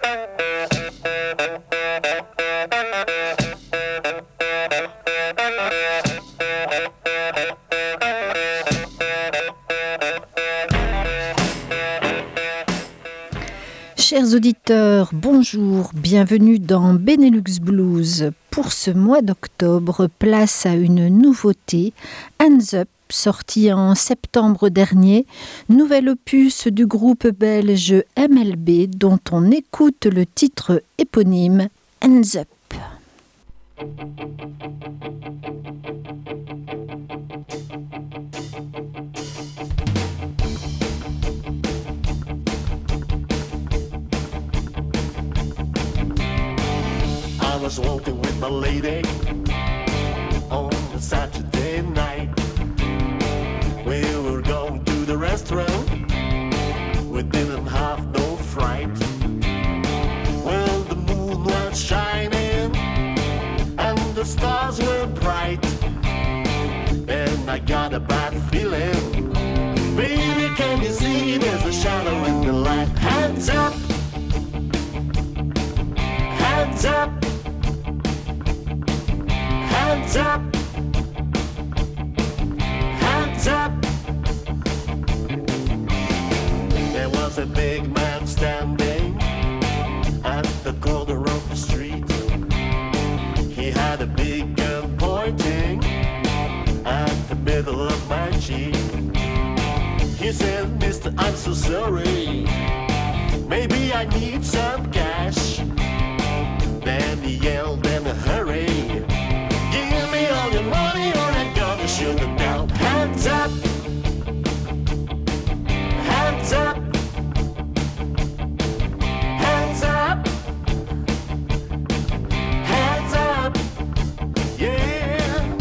Chers auditeurs, bonjour, bienvenue dans Benelux Blues. Pour ce mois d'octobre, place à une nouveauté, Hands Up, sorti en septembre dernier, nouvel opus du groupe belge MLB dont on écoute le titre éponyme Hands Up. I was walking with my lady on a Saturday night. We were going to the restaurant. We didn't have no fright. Well, the moon was shining and the stars were bright. And I got a bad feeling. Baby, can you see there's a shadow in the light? Hands up! Hands up! Hands up! Hands up! There was a big man standing at the corner of the street. He had a big gun pointing at the middle of my cheek. He said, "Mister, I'm so sorry. Maybe I need some cash." Then he yelled in a hurry, "Give me all your money or I'm gonna shoot it down." Hands up! Hands up! Hands up! Hands up! Yeah!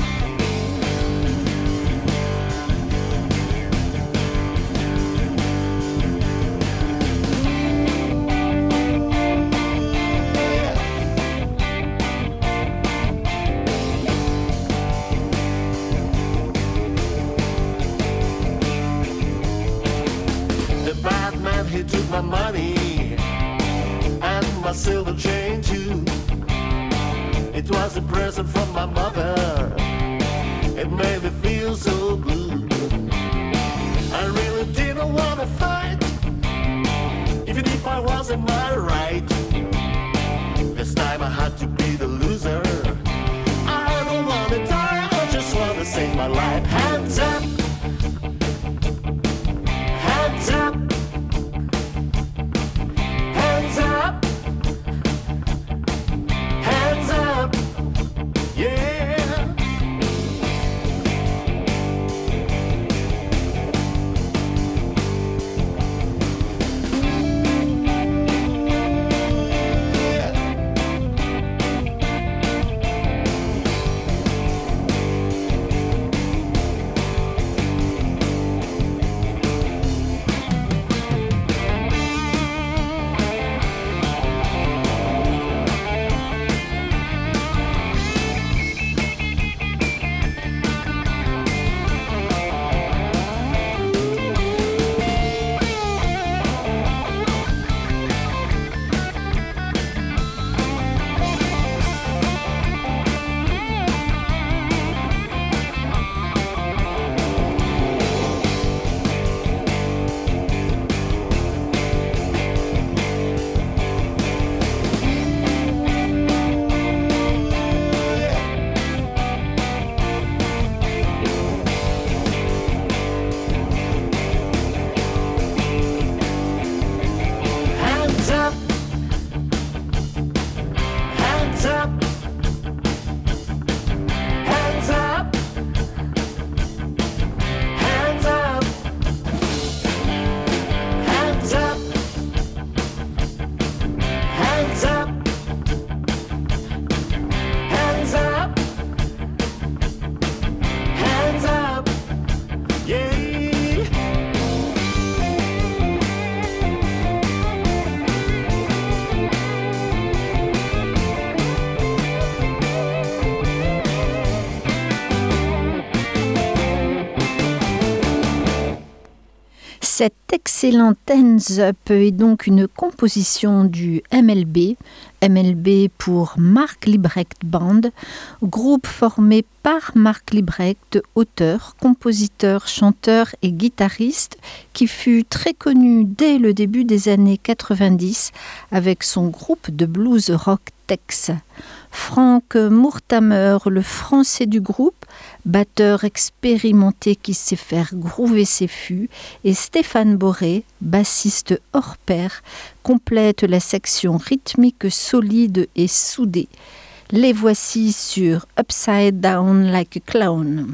He took my money and my silver chain too. It was a present from my mother. It made me feel so blue. I really didn't want to fight, even if I wasn't my right. This time I had to be the loser. I don't want to die, I just want to save my life. Hands up! Hands up! Hands up! Hands up! Yeah! Cet excellent Hands Up est donc une composition du MLB, MLB pour Mark Liebrecht Band, groupe formé par Mark Liebrecht, auteur, compositeur, chanteur et guitariste, qui fut très connu dès le début des années 90 avec son groupe de blues rock Tex. Frank Murtamer, le français du groupe, batteur expérimenté qui sait faire groover ses fûts, et Stéphane Boré, bassiste hors pair, complètent la section rythmique solide et soudée. Les voici sur Upside Down Like a Clown.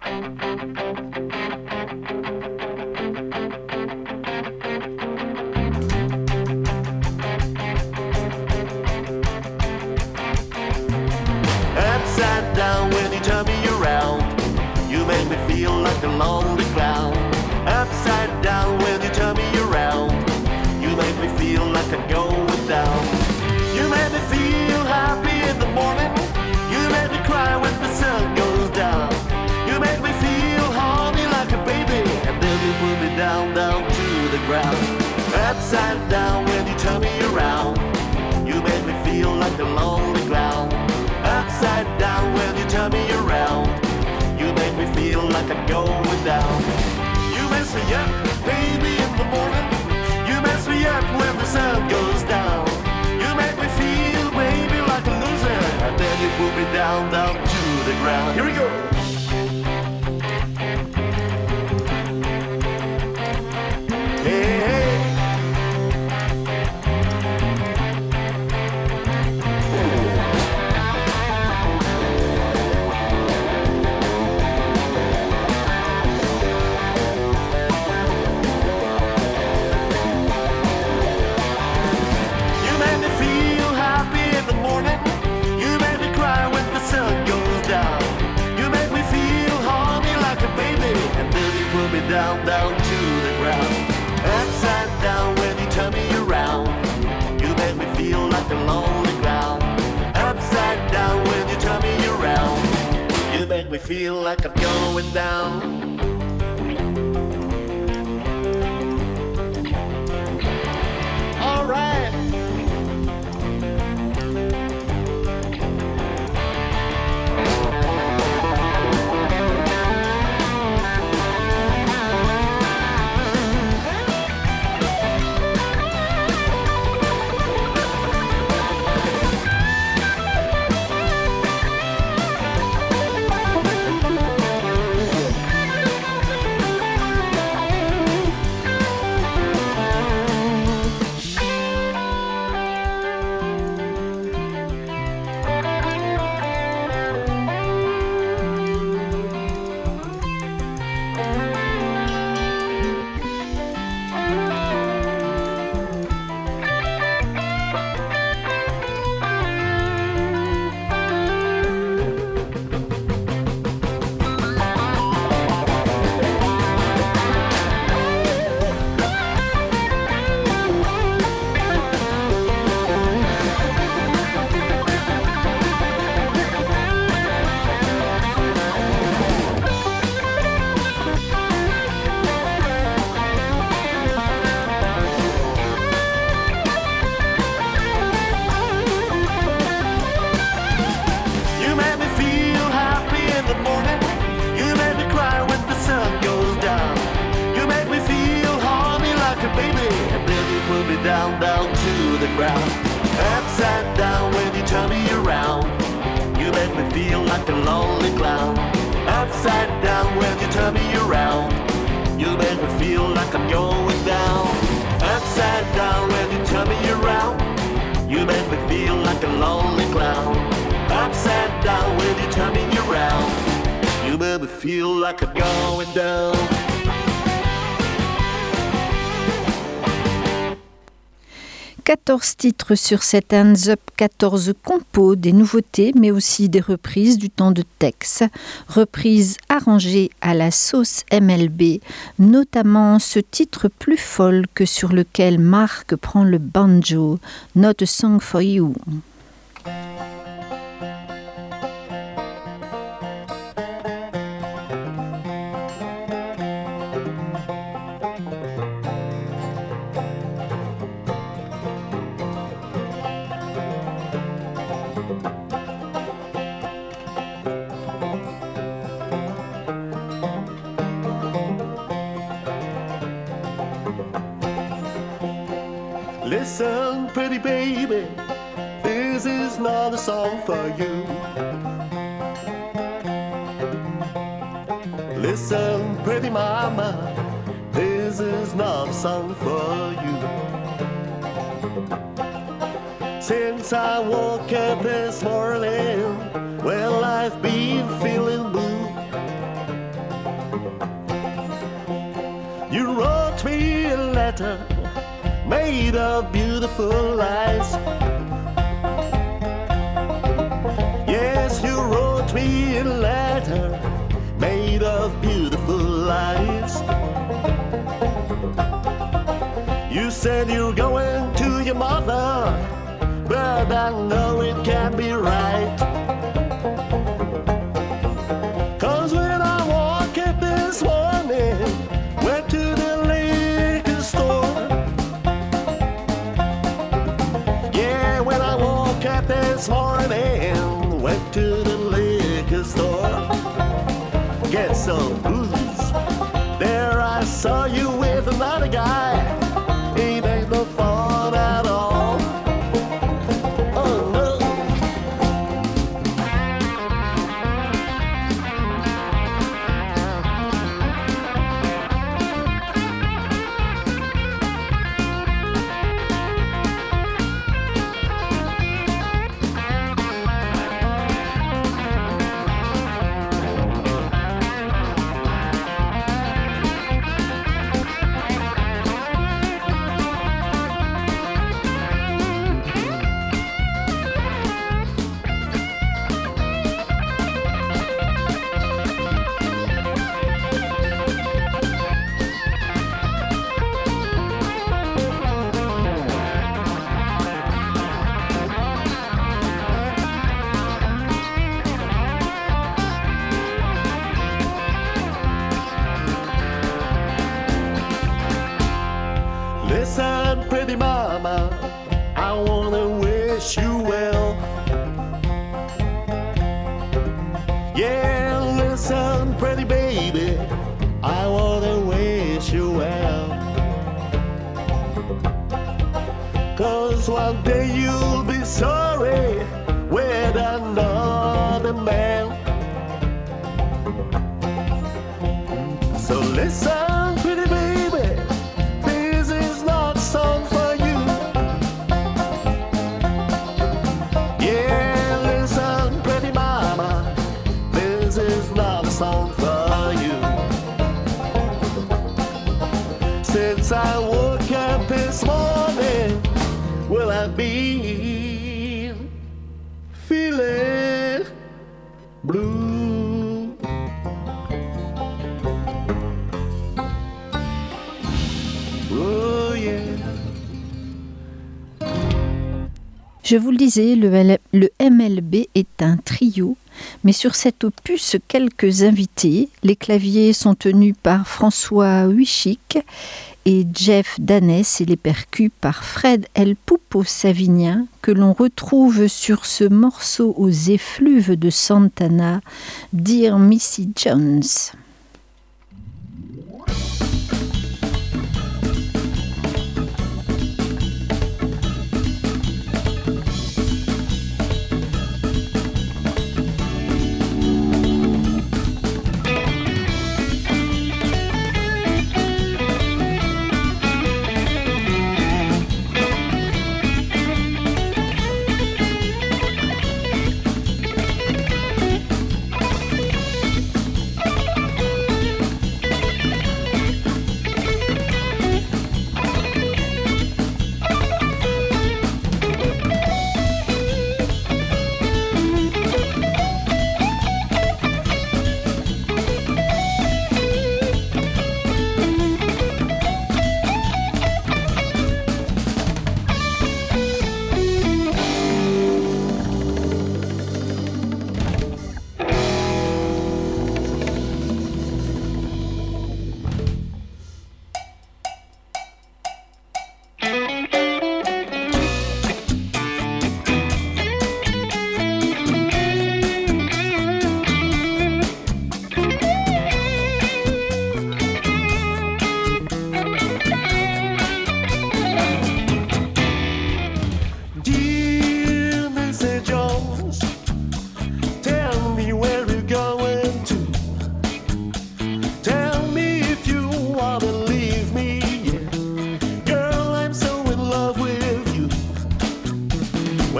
Upside down when you turn me around, you make me feel like a lonely clown. Upside down when you turn me around, you make me feel like I'm going down. You make me feel happy in the morning, you make me cry when the sun goes down. You make me feel horny like a baby, and then you put me down, down to the ground. Upside down when you turn me around, you make me feel like a lonely clown. Upside down when you turn me around, you make me feel like I'm going down. You mess me up, baby, in the morning, you mess me up when the sun goes down. You make me feel, baby, like a loser, and then you put me down, down to the ground. Here we go. Hey, hey. Down, down to the ground. Upside down when you turn me around, you make me feel like a lonely clown. Upside down when you turn me around, you make me feel like I'm going down. All right. Down, down to the ground. Upside down when you turn me around, you make me feel like a lonely clown. Upside down when you turn me around, you make me feel like I'm going down. Upside down when you turn me around, you make me feel like a lonely clown. Upside down when you turn me around, you make me feel like I'm going down. 14 titres sur cet Hands Up, 14 compos, des nouveautés, mais aussi des reprises du temps de Tex. Reprises arrangées à la sauce MLB, notamment ce titre plus folk sur lequel Mark prend le banjo, Not a Song for You. Listen, pretty baby, this is not a song for you. Listen, pretty mama, this is not a song for you. Since I woke up this morning, well, I've been feeling blue. You wrote me a letter made of beautiful lies. Yes, you wrote me a letter made of beautiful lies. You said you're going to your mother, but I know it can't be right. 'Cause when I woke up this morning, went to the liquor store. Yeah, when I woke up this morning, went to the liquor store. Get some booze. There I saw you with another guy. It ain't no fun at all. Oh no. Listen, pretty mama, I wanna wish you well. Yeah, listen, pretty baby, I wanna wish you well. 'Cause one day you'll be sorry with another man. So listen, pretty baby, this is not a song for you. Yeah, listen, pretty mama, this is not a song for you. Since I woke up this morning, well, I've been feeling blue. Oh yeah. Je vous le disais, le MLB est un trio, mais sur cet opus, quelques invités. Les claviers sont tenus par François Huichic et Jeff Danès et les percus par Fred El Pupo Savinien, que l'on retrouve sur ce morceau aux effluves de Santana, Dear Missy Jones.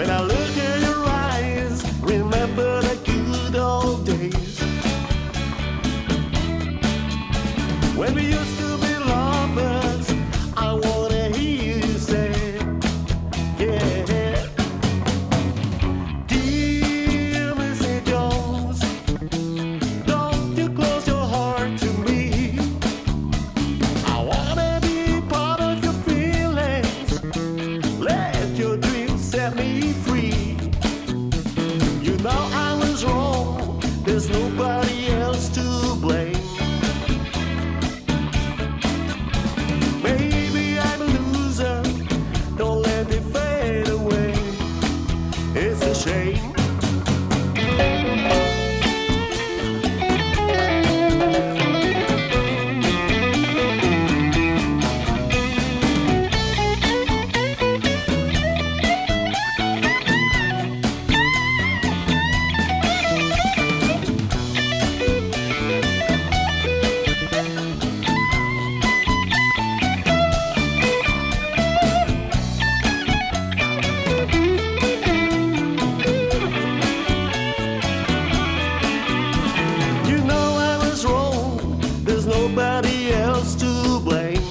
When I look in your eyes, remember the good old days when we used to be lovers. I wanna hear you say, yeah. Dear Missy Jones, don't you close your heart to me. I wanna be part of your feelings. Let your dreams set me free. You know I was wrong, there's nobody else to blame. Maybe I'm a loser, don't let me fade away. It's a shame. You know I was wrong, there's nobody else to blame.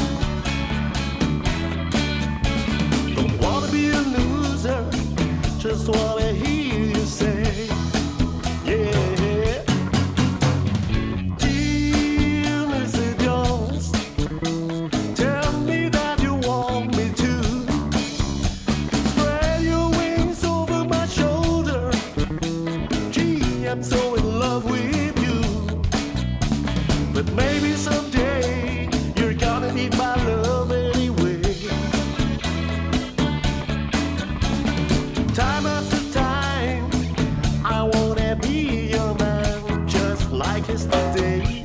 Don't wanna be a loser, just wanna hear you say, yeah. Dear Missy Jones, tell me that you want me to. Spread your wings over my shoulder. Gee, I'm so in love with you. But maybe someday you're gonna need my love anyway. Time after time, I wanna be your man, just like yesterday.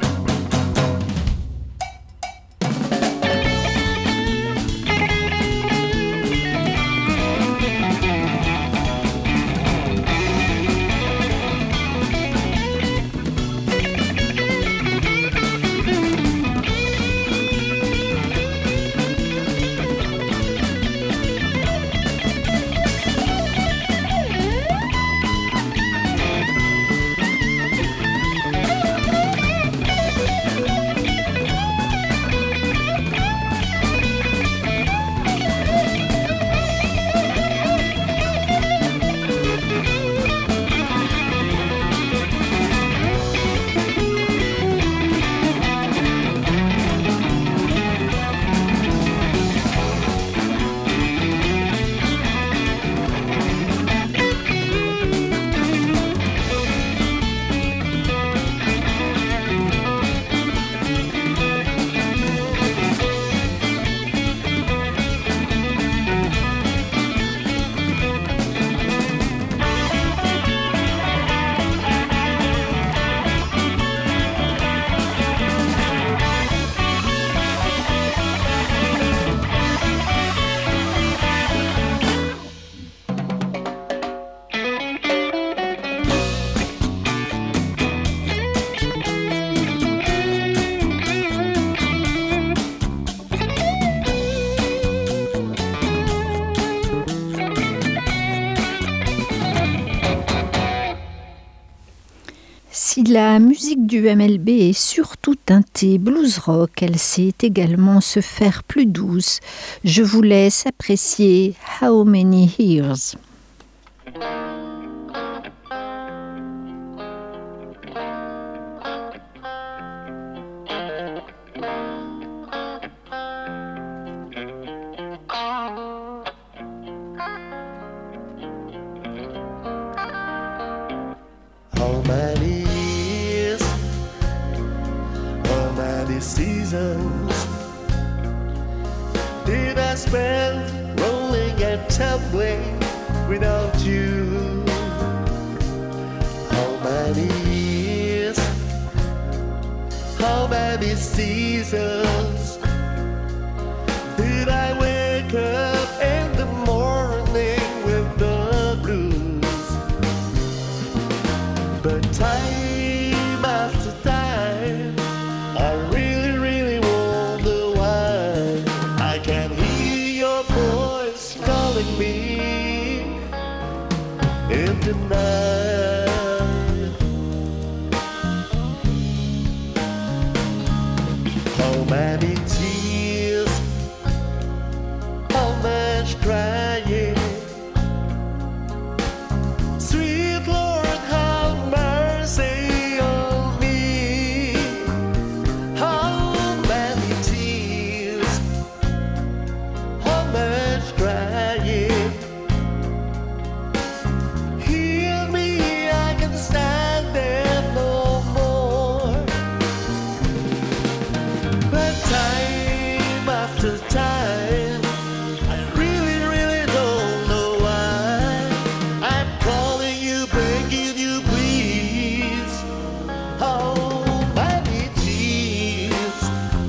Si la musique du MLB est surtout teintée blues rock, elle sait également se faire plus douce. Je vous laisse apprécier How Many Years. How many years, how many seasons did I spend rolling and tumbling without you? How many years, how many seasons did I wake up in the morning with the blues? But time after time, I really, really wonder why I can't hear your voice calling me. can't deny. How many tears, how much crying. Sweet Lord, have mercy on me. How many tears, how much crying. Heal me, I can stand there no more. But time after time, I really, really don't know why. I'm calling you, begging you, please. How many tears?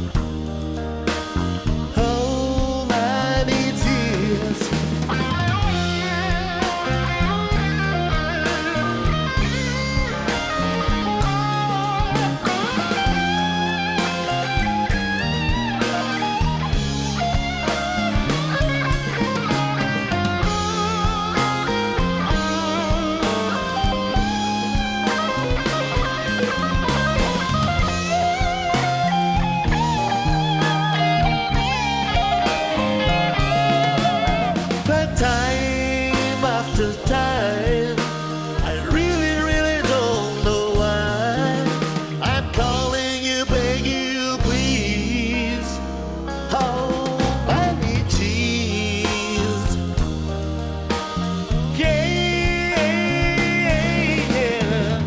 How many tears? But time after time, I really, really don't know why. I'm calling you, begging you, please. How many tears? Yeah, yeah.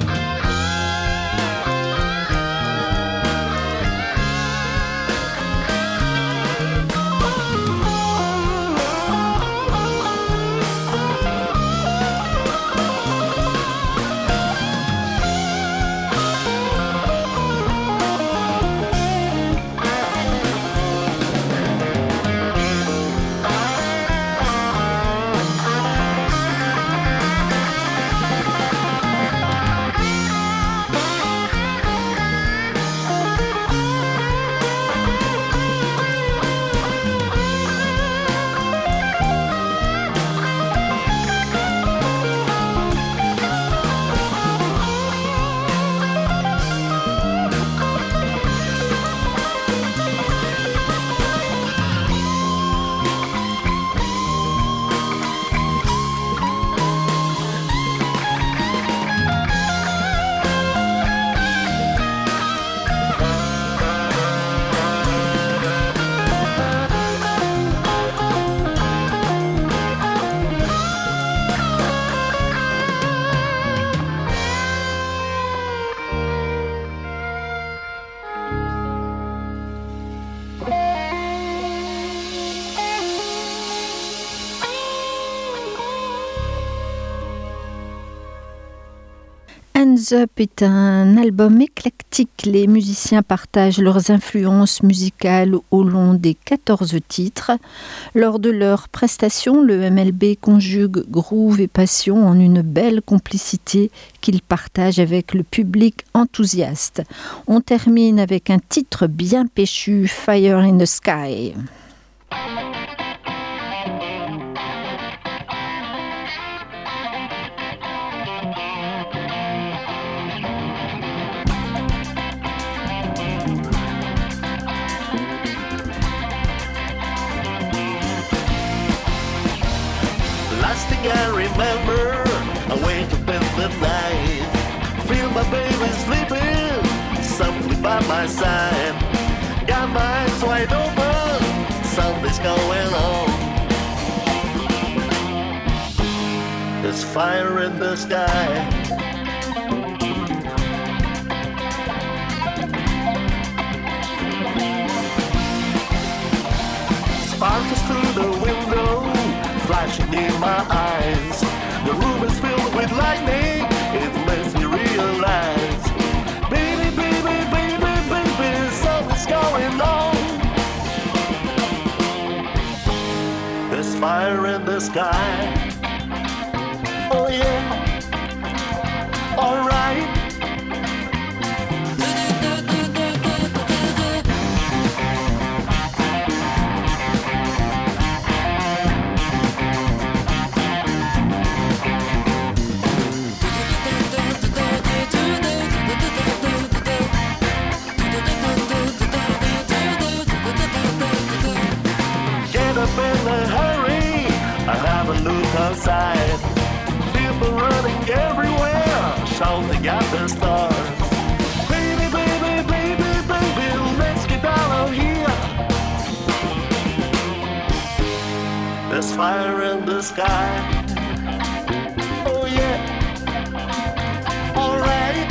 Hands Up est un album éclectique. Les musiciens partagent leurs influences musicales au long des 14 titres. Lors de leur prestation, le MLB conjugue groove et passion en une belle complicité qu'ils partagent avec le public enthousiaste. On termine avec un titre bien péchu, Fire in the Sky. Last thing I remember, I wake up in the night, feel my baby sleeping softly by my side. Got my eyes wide open, something's going on. There's fire in the sky. Sparkles through the window, flashing in my eyes. The room is filled with lightning, it makes me realize. Baby, baby, baby, baby, something's going on. There's fire in the sky. Oh yeah, alright. look outside. People running everywhere, shouting at the stars. Baby, baby, baby, baby, let's get out of here. There's fire in the sky. Oh yeah. Alright.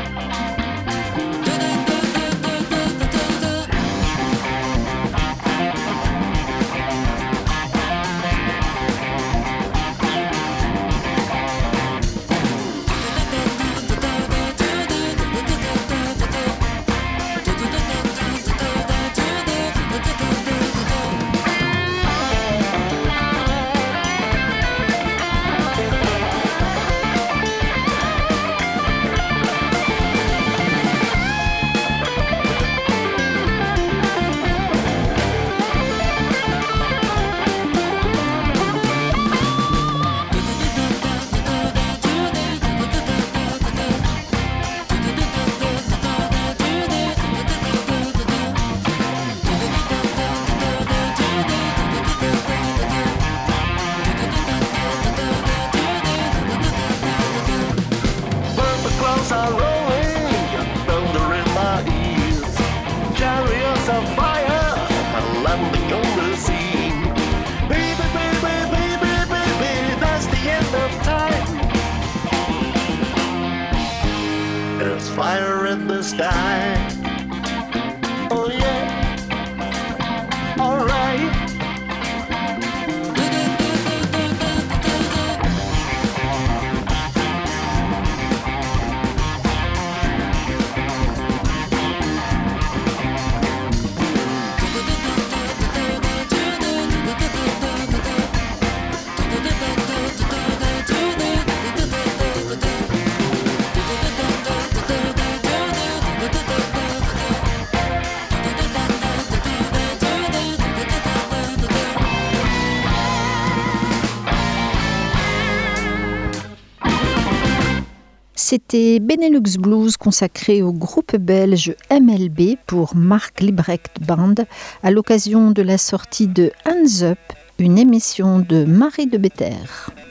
Fire in the sky. Oh yeah. All right. C'était Benelux Blues consacré au groupe belge MLB pour Marc Librecht Band à l'occasion de la sortie de Hands Up, une émission de Marie de Better.